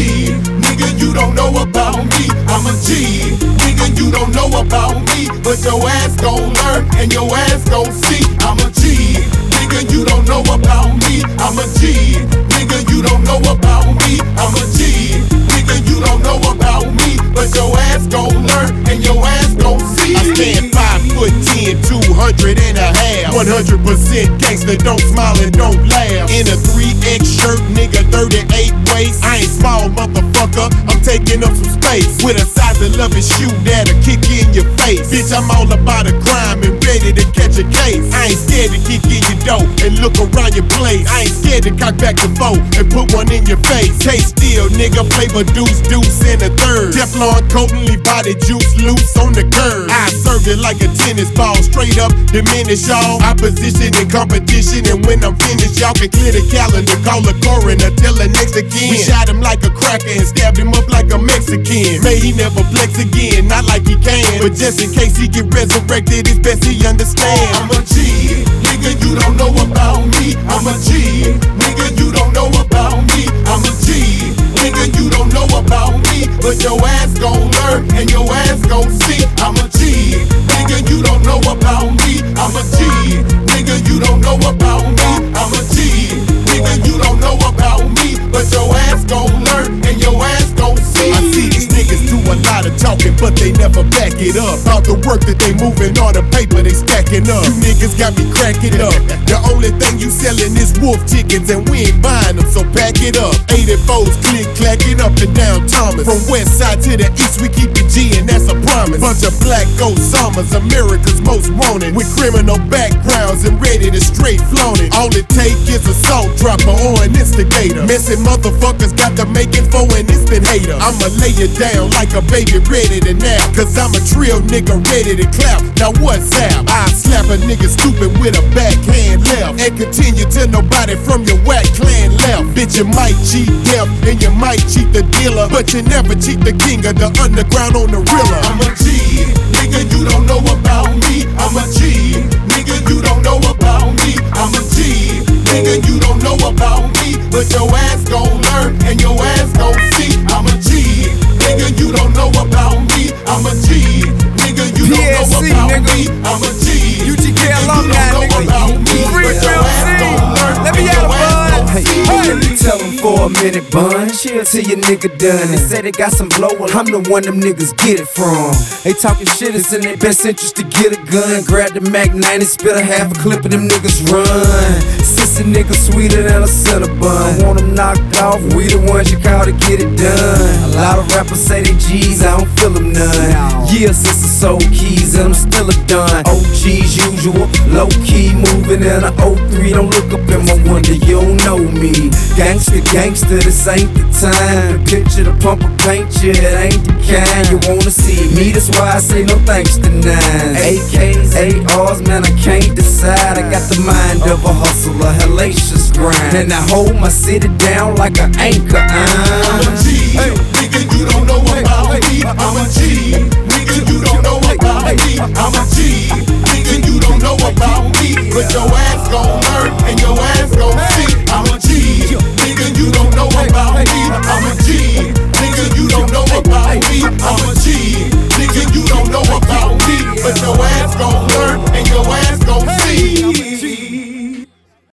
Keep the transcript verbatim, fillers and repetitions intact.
G. Nigga, you don't know about me. I'm a G. Nigga, you don't know about me. But your ass gon' learn and your ass gon' see. I'm a G. Nigga, you don't know about me. I'm a G. Nigga, you don't know about me. I'm a G. Nigga, you don't know about me. But your ass gon' learn and your ass gon' see. I stand five foot ten, two hundred and a half. one hundred percent gangster, don't smile and don't laugh. In a three X shirt, nigga, thirty-eight waist. I ain't small, motherfucker, I'm taking up some space. With a size eleven shoe that'll kick in your face. Bitch, I'm all about a crime and ready to catch a case. I ain't scared to kick in your door and look around your place. I ain't scared to cock back the foe and put one in your face. Case still, nigga, flavor deuce, deuce in a third. Teflon coat and leave body juice loose on the curb. I serve it like a tennis ball, straight up diminish all opposition and competition. And when I'm finished, y'all can clear the calendar, call the coroner, tell the next again. We shot him like a cracker and stabbed him up like a Mexican. May he never flex again, not like he can, but just in case he get resurrected, it's best he understand. I'm a G, nigga, you don't know about me. I'm a G, nigga, you don't know about me. I'm a G, nigga, you don't know about me. But your ass gon' learn and your ass gon' see. I'm a G, nigga, you don't know about me. I'm a G, nigga, you don't know about me. I'm a G, nigga, you don't know about me. But your ass gon' learn and your ass gon' see. I see these niggas do a lot of talking, but they never back it up. All the work that they moving, all the paper they stacking up. You niggas got me cracking up. The only thing you selling is wolf chickens, and we ain't buying them, so pack it up. eighty-fours click clacking up and down Thomas. From west side to the east, we keep the G, and that's a promise. Bunch of black ghost summers, America's most wanted, with criminal backgrounds and ready to straight flaunt it. All it take is a salt dropper or an instigator. Messy motherfuckers got the making for an instant hater. I'ma lay you down like a baby ready to nap, cause I'm a trill nigga ready to clap. Now what's up? I slap a nigga stupid with a backhand left, and continue till nobody from your whack clan left. Bitch, you might cheat death and you might cheat the dealer, but you never cheat the king of the underground on the realer. I'm a G, nigga, you don't know about me. I'm a G, nigga, you don't know about me. I'm a G, nigga, you don't know about me. But your ass gon' learn and your ass gon' see. I'm a G, nigga, you don't know about me. I'm a G, nigga, you don't know about me. I'm a G, U G K alumni, nigga. Free Real C. Let me out of bud. Hey, hey, let me tell them for a minute, bun. Chill till your nigga done. They say they got some blow, well, I'm the one them niggas get it from. They talking shit, it's in their best interest to get a gun. Grab the Mac ninety, spit a half a clip of them niggas run. Sissy nigga sweeter than a Cinnabon. Want them knocked off, we the ones you call to get it done. A lot of rappers say they G's, I don't feel them none. Yeah, sister soul keys and I'm still a done. O G's usual, low key moving in a oh three. Don't look up in my window, you don't know me. Gangsta, gangsta, this ain't the time. The picture, the pump of paint, yeah, it ain't the kind you wanna see me. That's why I say no thanks to nines. A Ks, A Rs, man, I can't decide. I got the mind of a hustler, hellacious grind, and I hold my city down like an anchor. I'm a G,